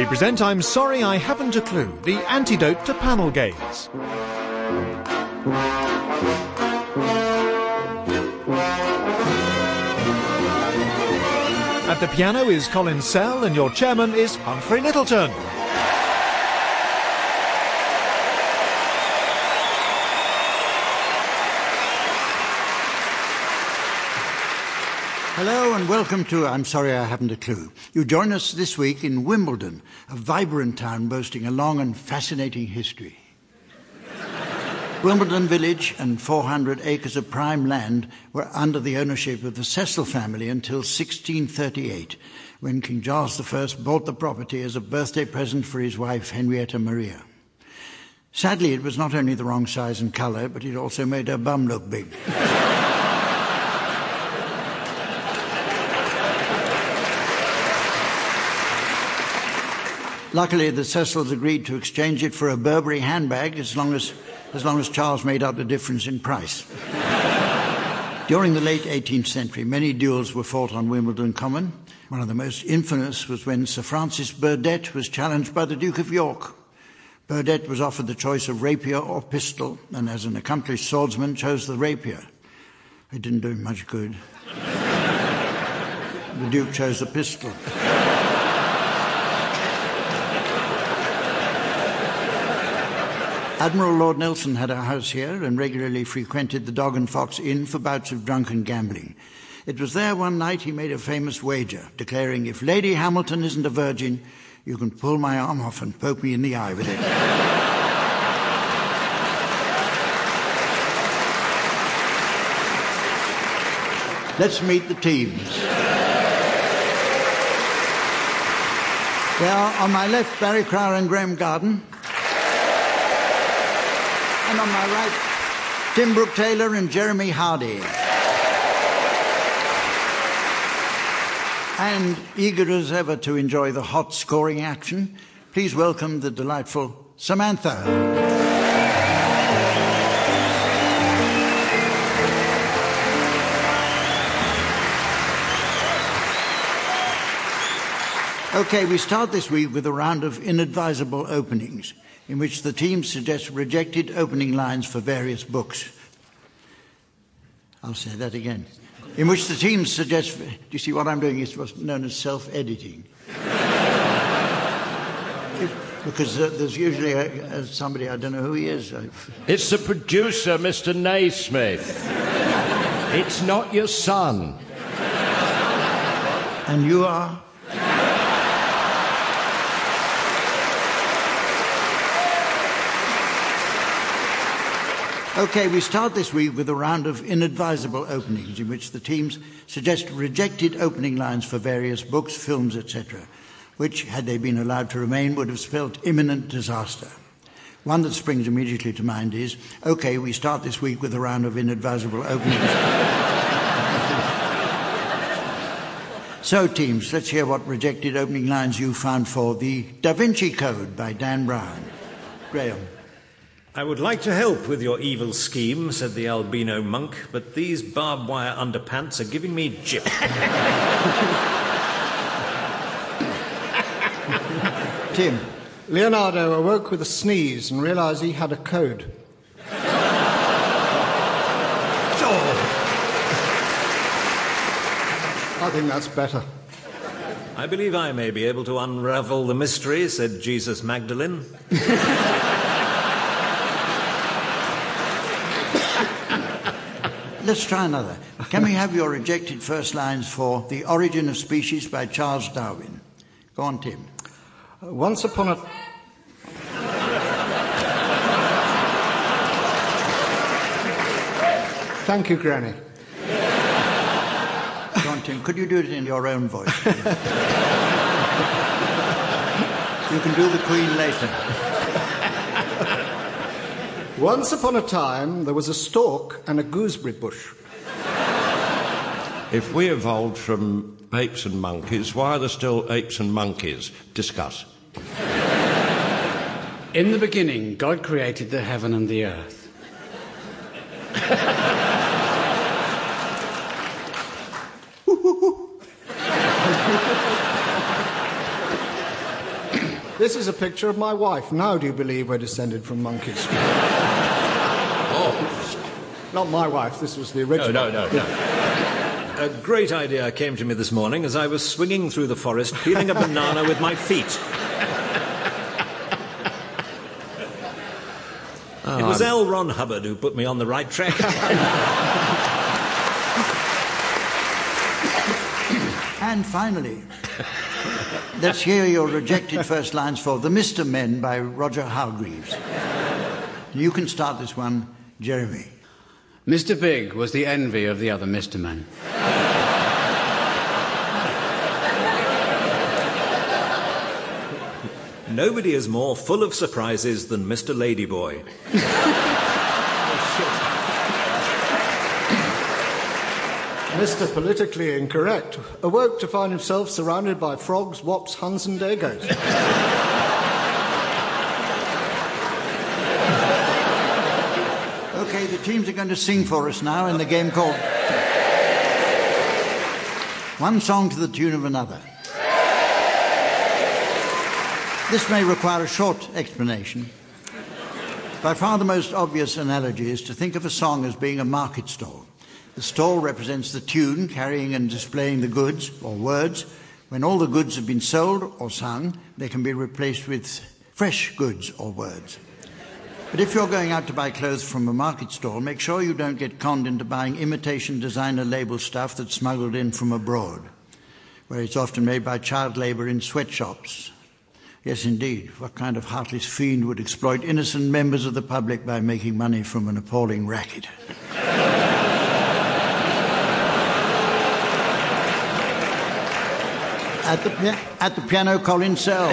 We present I'm Sorry I Haven't a Clue, the antidote to panel games. At the piano is Colin Sell and your chairman is Humphrey Littleton. Hello and welcome to I'm Sorry I Haven't a Clue. You join us this week in Wimbledon, a vibrant town boasting a long and fascinating history. Wimbledon village and 400 acres of prime land were under the ownership of the Cecil family until 1638, when King Charles I bought the property as a birthday present for his wife Henrietta Maria. Sadly, it was not only the wrong size and colour, but it also made her bum look big. Luckily, the Cecils agreed to exchange it for a Burberry handbag as long as Charles made up the difference in price. During the late 18th century, many duels were fought on Wimbledon Common. One of the most infamous was when Sir Francis Burdett was challenged by the Duke of York. Burdett was offered the choice of rapier or pistol, and as an accomplished swordsman, chose the rapier. It didn't do him much good. The Duke chose the pistol. Admiral Lord Nelson had a house here and regularly frequented the Dog and Fox Inn for bouts of drunken gambling. It was there one night he made a famous wager, declaring, "If Lady Hamilton isn't a virgin, you can pull my arm off and poke me in the eye with it." Let's meet the teams. They are, on my left, Barry Crowell and Graham Garden. And on my right, Tim Brooke-Taylor and Jeremy Hardy. And eager as ever to enjoy the hot scoring action, please welcome the delightful Samantha. Okay, we start this week with a round of inadvisable openings, in which the teams suggest rejected opening lines for various books. I'll say that again. In which the teams suggest... Do you see what I'm doing? It's what's known as self-editing. Because there's usually somebody, I don't know who he is. It's the producer, Mr. Naismith. It's not your son. And you are? Okay, we start this week with a round of inadvisable openings in which the teams suggest rejected opening lines for various books, films, etc., which, had they been allowed to remain, would have spelt imminent disaster. One that springs immediately to mind is, okay, we start this week with a round of inadvisable openings. So, teams, let's hear what rejected opening lines you found for The Da Vinci Code by Dan Brown. Graham. "I would like to help with your evil scheme," said the albino monk, "but these barbed wire underpants are giving me jip." Tim. Leonardo awoke with a sneeze and realised he had a code. I think that's better. "I believe I may be able to unravel the mystery," said Jesus Magdalene. Let's try another. Can we have your rejected first lines for The Origin of Species by Charles Darwin? Go on, Tim. Once upon a... Thank you, Granny. Go on, Tim. Could you do it in your own voice? You can do the Queen later. Once upon a time, there was a stork and a gooseberry bush. If we evolved from apes and monkeys, why are there still apes and monkeys? Discuss. In the beginning, God created the heaven and the earth. This is a picture of my wife. Now do you believe we're descended from monkeys? Not my wife, this was the original. No. A great idea came to me this morning as I was swinging through the forest, peeling a banana with my feet. It was L. Ron Hubbard who put me on the right track. And finally, let's hear your rejected first lines for The Mr. Men by Roger Hargreaves. You can start this one, Jeremy. Mr. Big was the envy of the other Mr. Men. Nobody is more full of surprises than Mr. Ladyboy. Mr. Politically Incorrect awoke to find himself surrounded by frogs, wops, huns and dagos. Okay, the teams are going to sing for us now in the game called One Song to the Tune of Another. This may require a short explanation. By far the most obvious analogy is to think of a song as being a market stall. The stall represents the tune carrying and displaying the goods or words. When all the goods have been sold or sung, they can be replaced with fresh goods or words. But if you're going out to buy clothes from a market stall, make sure you don't get conned into buying imitation designer label stuff that's smuggled in from abroad, where it's often made by child labour in sweatshops. Yes, indeed, what kind of heartless fiend would exploit innocent members of the public by making money from an appalling racket? At the piano, Colin Sell.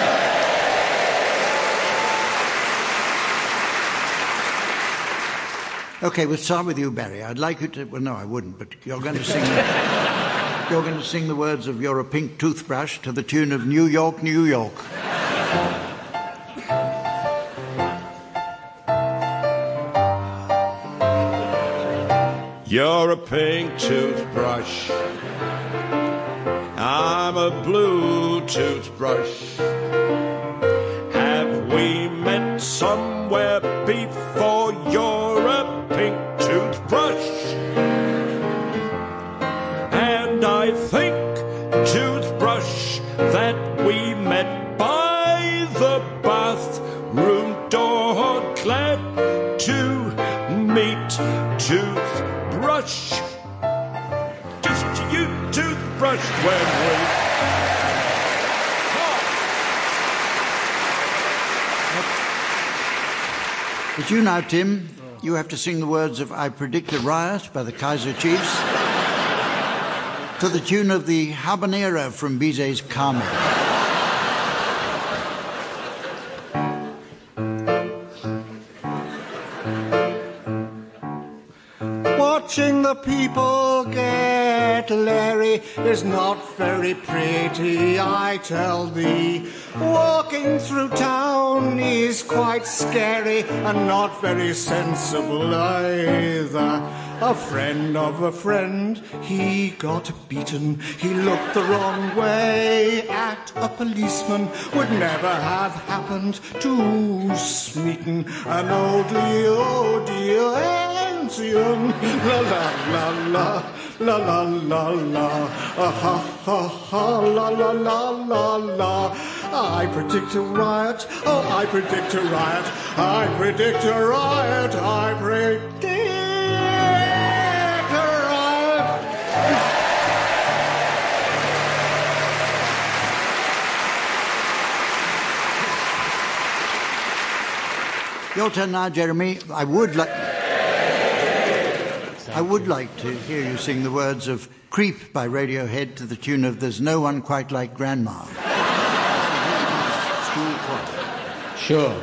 Okay, we'll start with you, Barry. I'd like you to... Well, no, I wouldn't, but you're going to sing... You're going to sing the words of You're a Pink Toothbrush to the tune of New York, New York. You're a pink toothbrush. I'm a blue toothbrush. Have we met somewhere before? You're a pink toothbrush. And I think, toothbrush, that we met by the bathroom door. Glad to meet, toothbrush. Just you, toothbrush, when we... It's you now, Tim. You have to sing the words of I Predict a Riot by the Kaiser Chiefs to the tune of the Habanera from Bizet's Carmen. Watching the people get leery is not very pretty, I tell thee. Walking through town is quite scary and not very sensible either. A friend of a friend, he got beaten. He looked the wrong way at a policeman. Would never have happened to Smeaton, an oldie, ancient. La la la la, la la la la, ha ha ha, la la la la la. I predict a riot, oh I predict a riot, I predict a riot, I predict a riot. Your turn now, Jeremy. I would like to hear you sing the words of Creep by Radiohead to the tune of There's No One Quite Like Grandma. Sure.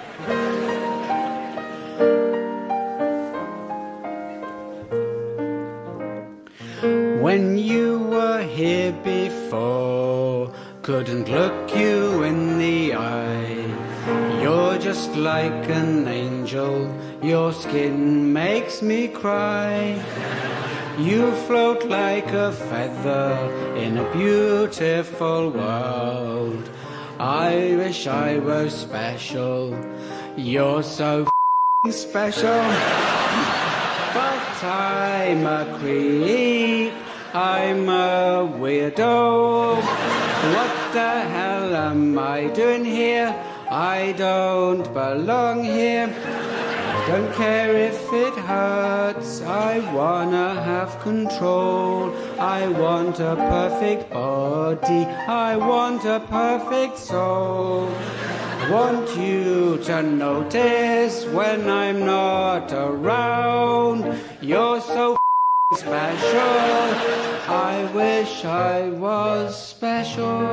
When you were here before, couldn't look you in the eye. You're just like an angel, your skin makes me cry. You float like a feather in a beautiful world. I wish I was special. You're so special. But I'm a creep. I'm a weirdo. What the hell am I doing here? I don't belong here. I don't care if it hurts. I wanna have control. I want a perfect body. I want a perfect soul. I want you to notice when I'm not around. You're so special. I wish I was special.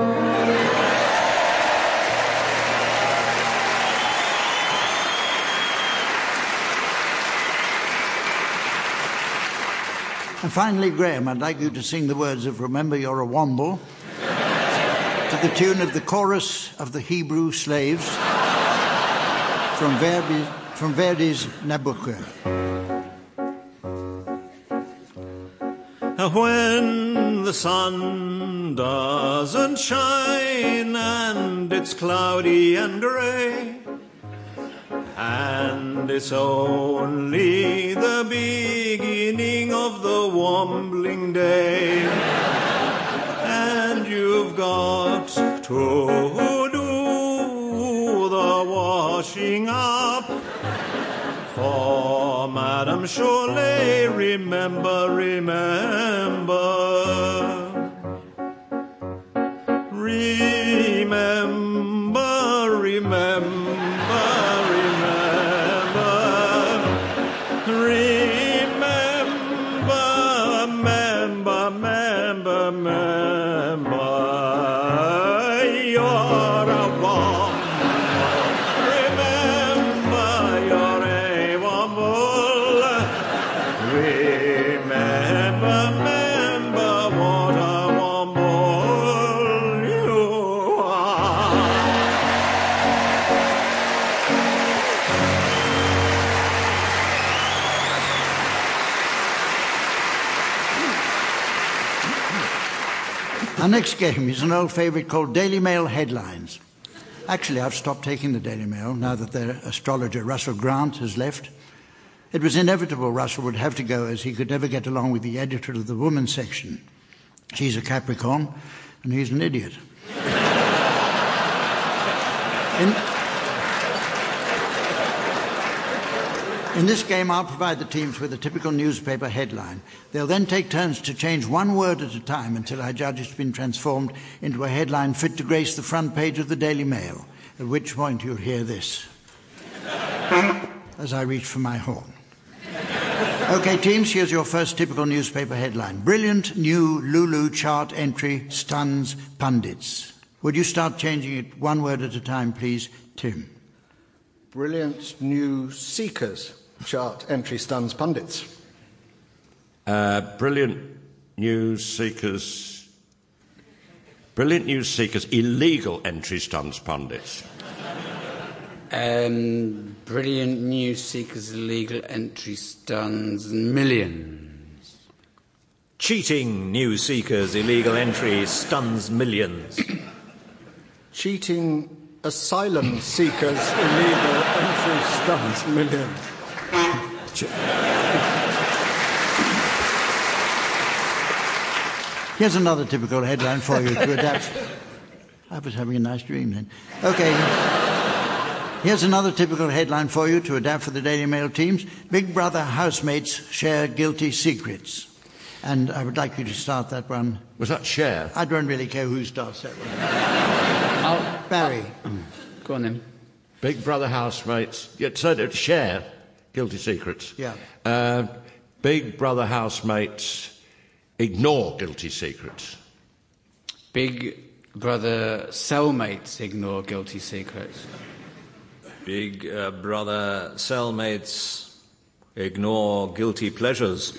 And finally, Graham, I'd like you to sing the words of Remember You're a Womble to the tune of the chorus of the Hebrew slaves from Verdi's Nabucco. When the sun doesn't shine and it's cloudy and grey, and it's only the beginning of the wombling day, and you've got to do the washing up for Madame Cholet. Remember, remember, remember, remember. Our next game is an old favourite called Daily Mail Headlines. Actually, I've stopped taking the Daily Mail now that their astrologer Russell Grant has left. It was inevitable Russell would have to go, as he could never get along with the editor of the women's section. She's a Capricorn, and he's an idiot. In this game, I'll provide the teams with a typical newspaper headline. They'll then take turns to change one word at a time until I judge it's been transformed into a headline fit to grace the front page of the Daily Mail, at which point you'll hear this as I reach for my horn. OK, teams, here's your first typical newspaper headline. Brilliant new Lulu chart entry stuns pundits. Would you start changing it one word at a time, please, Tim? Brilliant new Seekers chart entry stuns pundits. Brilliant news seekers illegal entry stuns pundits. Brilliant news seekers illegal entry stuns millions. Cheating news seekers illegal entry stuns millions. Cheating asylum seekers illegal entry stuns millions. Here's another typical headline for you to adapt. I was having a nice dream then. OK. Here's another typical headline for you to adapt for the Daily Mail teams. Big Brother housemates share guilty secrets. And I would like you to start that one. Was that share? I don't really care who starts that one. Barry. Go on then. Big Brother housemates. Yeah, so share guilty secrets. Yeah. Big Brother housemates ignore guilty secrets. Big Brother cellmates ignore guilty secrets. Big Brother cellmates ignore guilty pleasures.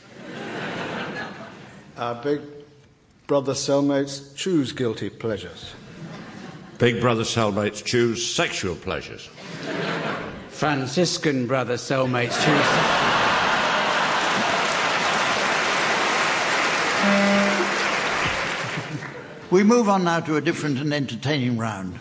Big Brother cellmates choose guilty pleasures. Big Brother cellmates choose sexual pleasures. Franciscan Brother cellmates choose... We move on now to a different and entertaining round.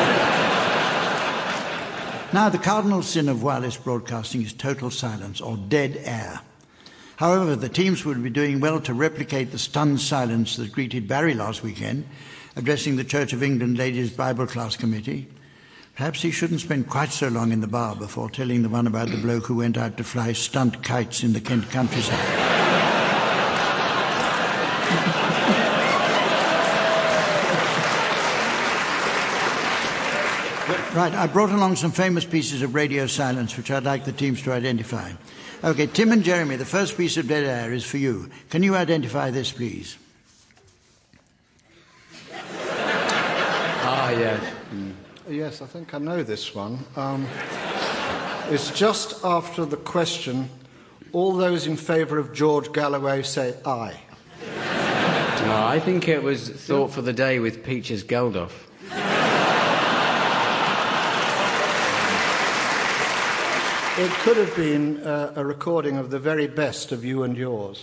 Now, the cardinal sin of wireless broadcasting is total silence, or dead air. However, the teams would be doing well to replicate the stunned silence that greeted Barry last weekend, addressing the Church of England Ladies' Bible Class Committee. Perhaps he shouldn't spend quite so long in the bar before telling the one about the bloke who went out to fly stunt kites in the Kent countryside. Right, I brought along some famous pieces of radio silence which I'd like the teams to identify. OK, Tim and Jeremy, the first piece of dead air is for you. Can you identify this, please? Yes. Yes, I think I know this one. It's just after the question, all those in favour of George Galloway say aye. I think it was Thought for the Day with Peaches Geldof. It could have been a recording of the very best of You and Yours.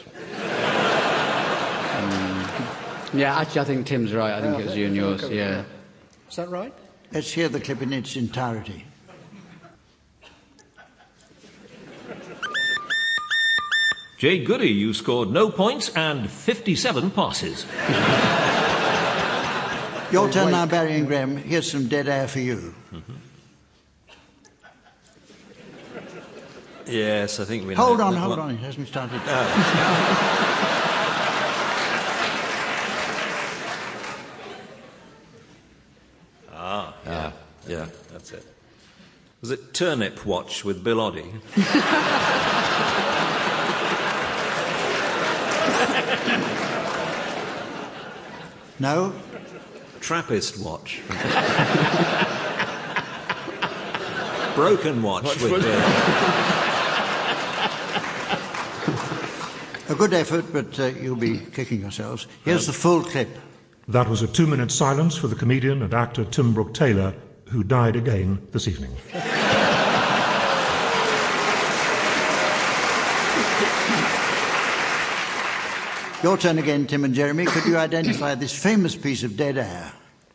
Yeah, actually, I think Tim's right. I think it was You and Yours, yeah. Is that right? Let's hear the clip in its entirety. Jay Goody, you scored no points and 57 passes. Your turn now, Barry and Graham. Here's some dead air for you. Mm-hmm. Yes, I think we know. Hold on. It hasn't started. Yeah, that's it. Was it Turnip Watch with Bill Oddie? No? Trappist Watch. Broken Watch with Bill. A good effort, but you'll be kicking yourselves. Here's the full clip. That was a 2-minute silence for the comedian and actor Tim Brooke-Taylor, who died again this evening. Your turn again, Tim and Jeremy. Could you identify this famous piece of dead air?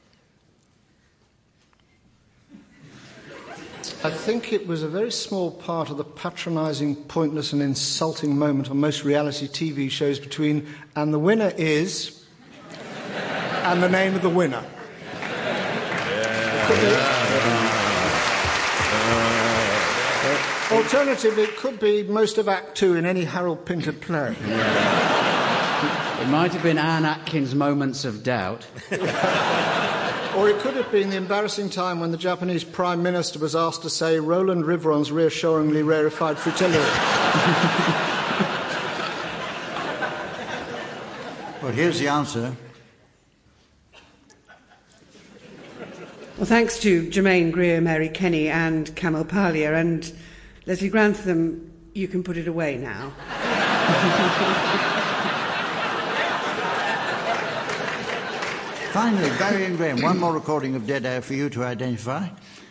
I think it was a very small part of the patronising, pointless and insulting moment on most reality TV shows between "and the winner is" and the name of the winner. Alternatively, it could be most of Act 2 in any Harold Pinter play. It might have been Anne Atkins' Moments of Doubt. Or it could have been the embarrassing time when the Japanese Prime Minister was asked to say Roland Rivron's reassuringly rarefied frutillary. Well, here's the answer. Well, thanks to Germaine Greer, Mary Kenny and Camille Paglia and Leslie Grantham, you can put it away now. Finally, Barry and Graham, one more recording of Dead Air for you to identify.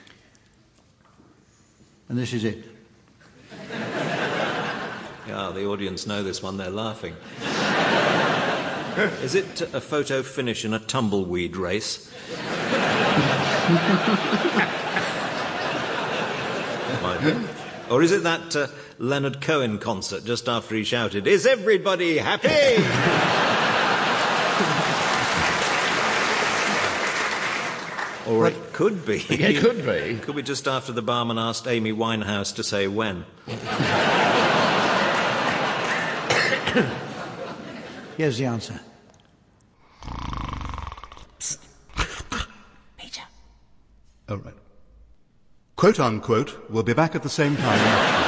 And this is it. Yeah, the audience know this one, they're laughing. Is it a photo finish in a tumbleweed race? Might be. Or is it that Leonard Cohen concert just after he shouted, "Is everybody happy?" Or it could be. It could be. Could be just after the barman asked Amy Winehouse to say when. Here's the answer. Peter. Oh, right. Quote, unquote, we'll be back at the same time.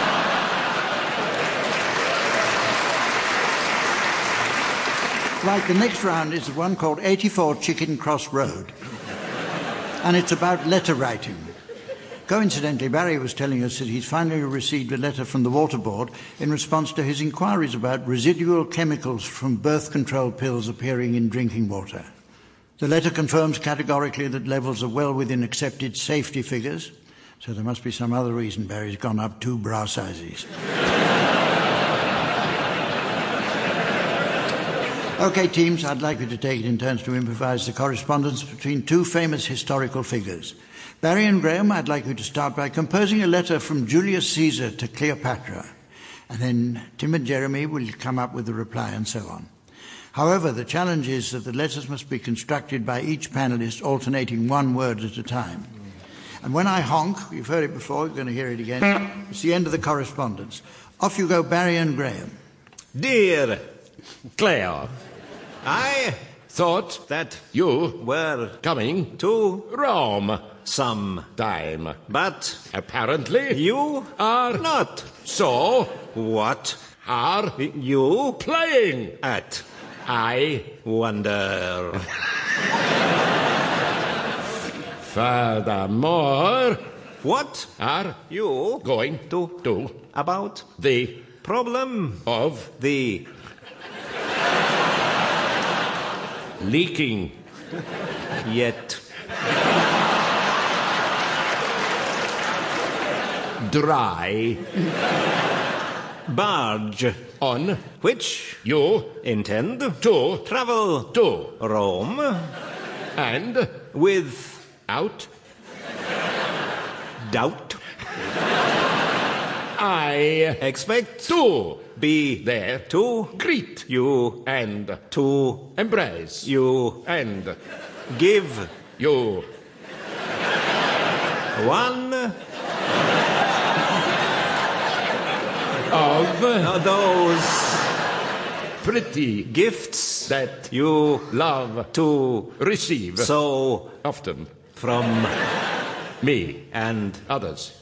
Right, the next round is one called 84 Chicken Cross Road. And it's about letter writing. Coincidentally, Barry was telling us that he's finally received a letter from the Water Board in response to his inquiries about residual chemicals from birth control pills appearing in drinking water. The letter confirms categorically that levels are well within accepted safety figures, so there must be some other reason Barry's gone up 2 bra sizes. OK, teams, I'd like you to take it in turns to improvise the correspondence between two famous historical figures. Barry and Graham, I'd like you to start by composing a letter from Julius Caesar to Cleopatra. And then Tim and Jeremy will come up with the reply and so on. However, the challenge is that the letters must be constructed by each panellist alternating one word at a time. And when I honk, you've heard it before, you're going to hear it again, it's the end of the correspondence. Off you go, Barry and Graham. Dear Claire, I thought that you were coming to Rome some time, but apparently you are not. So, what are you playing at? I wonder. Furthermore, what are you going to do about the problem of the leaking yet dry barge on which you intend to travel to Rome and without doubt I expect to be there to greet you and to embrace you and give you one of those pretty gifts that you love to receive so often from me and others.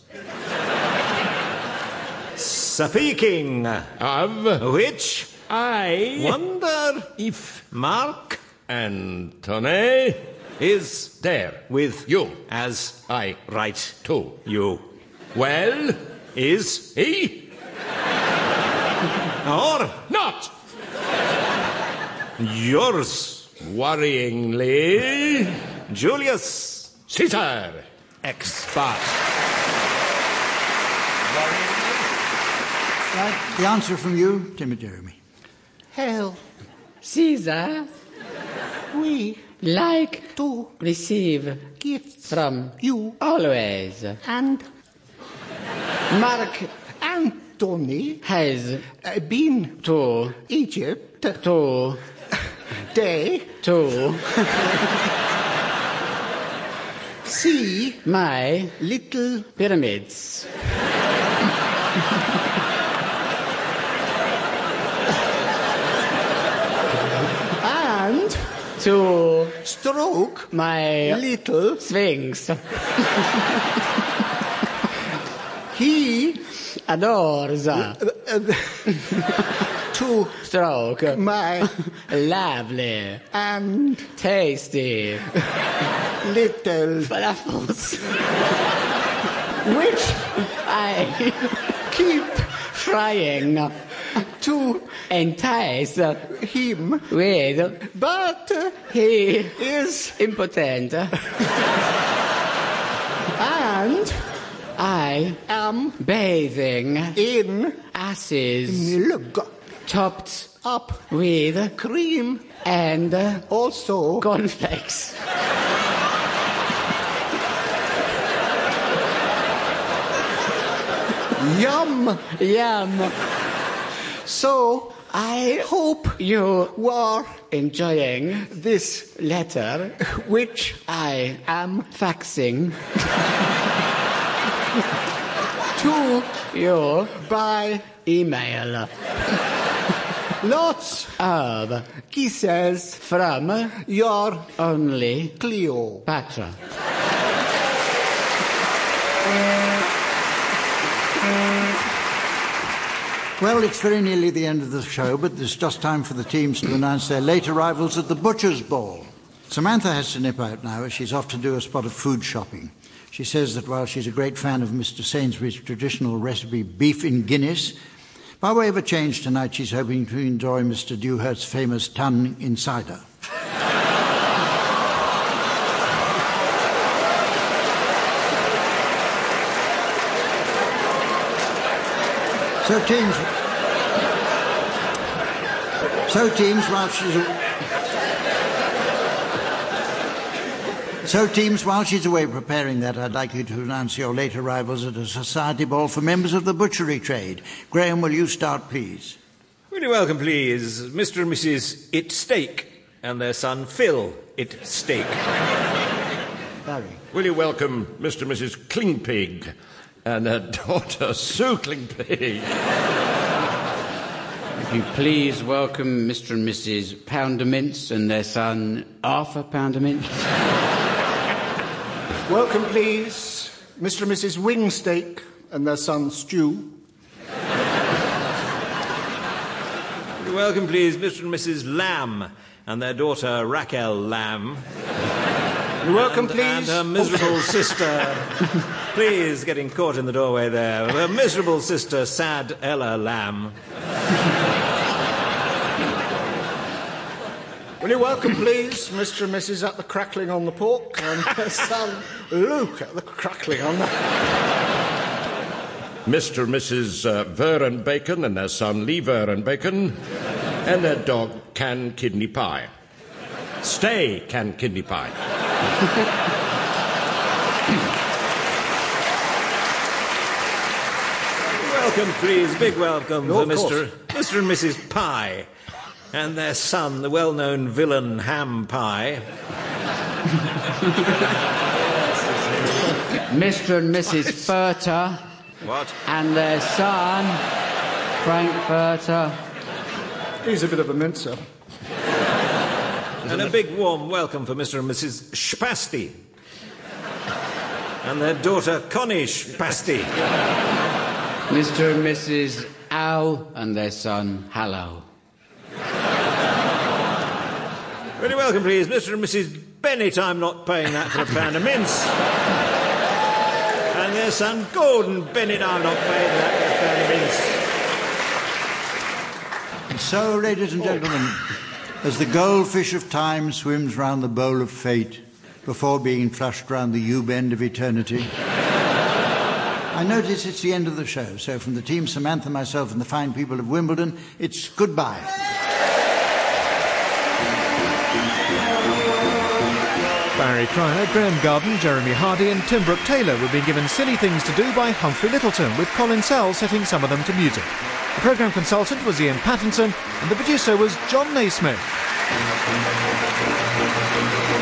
Speaking of which, I wonder if Mark Antony is there with you as I write to you. Well, is he? Or not? Yours worryingly, Julius Caesar, expert. Right, the answer from you, Tim and Jeremy. Hail, Caesar, we like to receive gifts from you always. and Mark Antony has been to Egypt day to see my little pyramids. and To stroke my little sphinx. he Adores to stroke my lovely and tasty little falafels, which I keep trying to entice him, with, but he is impotent. and I am bathing in asses milk topped up with cream and also cornflakes. yum. Yum. So I hope you were enjoying this letter which I am faxing to you by email lots of kisses from your only Cleopatra. Well, it's very nearly the end of the show, but there's just time for the teams to announce their late arrivals at the Butcher's Ball. Samantha has to nip out now as she's off to do a spot of food shopping. She says that while she's a great fan of Mr. Sainsbury's traditional recipe beef in Guinness, by way of a change tonight she's hoping to enjoy Mr. Dewhurst's famous Tun Insider. So, teams, So teams, while she's away preparing that, I'd like you to announce your late arrivals at a society ball for members of the butchery trade. Graham, will you start, please? Will you welcome, please, Mr. and Mrs. It Steak and their son Phil It Steak. Barry. Will you welcome Mr. and Mrs. Klingpig and their daughter Sue Klingpig? If you please welcome Mr. and Mrs. Poundermints and their son Arthur Poundermints. Welcome, please, Mr. and Mrs. Wingsteak and their son Stu. Welcome, please, Mr. and Mrs. Lamb and their daughter Raquel Lamb. Welcome, please. And her miserable sister, please, getting caught in the doorway there, her miserable sister, Sad Ella Lamb. Will you welcome, please, Mr. and Mrs. At the Crackling on the Pork and their son Luke at the Crackling on the... Mr. and Mrs. Ver Bacon and their son Lee Ver Bacon and their dog Can Kidney Pie. Stay, Can Kidney Pie. Welcome, please, big welcome for Mr. and Mrs. Pie and their son, the well-known villain Ham Pie. Mr. and Mrs. Furter. What? And their son, Frank Furter. He's a bit of a mincer. And a big warm welcome for Mr. and Mrs. Spasti. And their daughter Connie Spasti. Mr. and Mrs. Al and their son Hallow. Very welcome, please, Mr. and Mrs. Bennett. I'm not paying that for a pound of mince. And their son Gordon Bennett. I'm not paying that for a pound of mince. And so, ladies and gentlemen, as the goldfish of time swims round the bowl of fate before being flushed round the U-bend of eternity, I notice it's the end of the show. So from the team, Samantha, myself and the fine people of Wimbledon, it's goodbye. Barry Cryer, Graham Garden, Jeremy Hardy and Tim Brooke Taylor were being given Silly Things to Do by Humphrey Littleton, with Colin Sell setting some of them to music. The programme consultant was Ian Pattinson and the producer was John Naismith.